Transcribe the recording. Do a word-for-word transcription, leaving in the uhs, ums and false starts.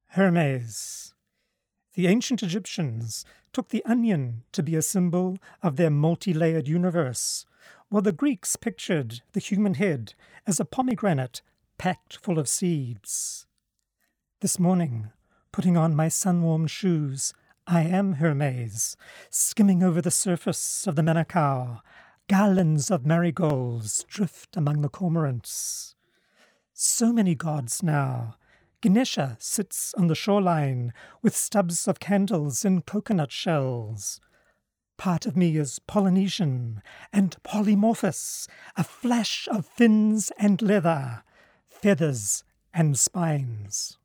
Hermes. The ancient Egyptians took the onion to be a symbol of their multi-layered universe, while the Greeks pictured the human head as a pomegranate packed full of seeds. This morning, putting on my sun-warmed shoes, I am Hermes, skimming over the surface of the Manukau. Garlands of marigolds drift among the cormorants. So many gods now. Ganesha sits on the shoreline with stubs of candles in coconut shells. Part of me is Polynesian and polymorphous, a flash of fins and leather, feathers and spines.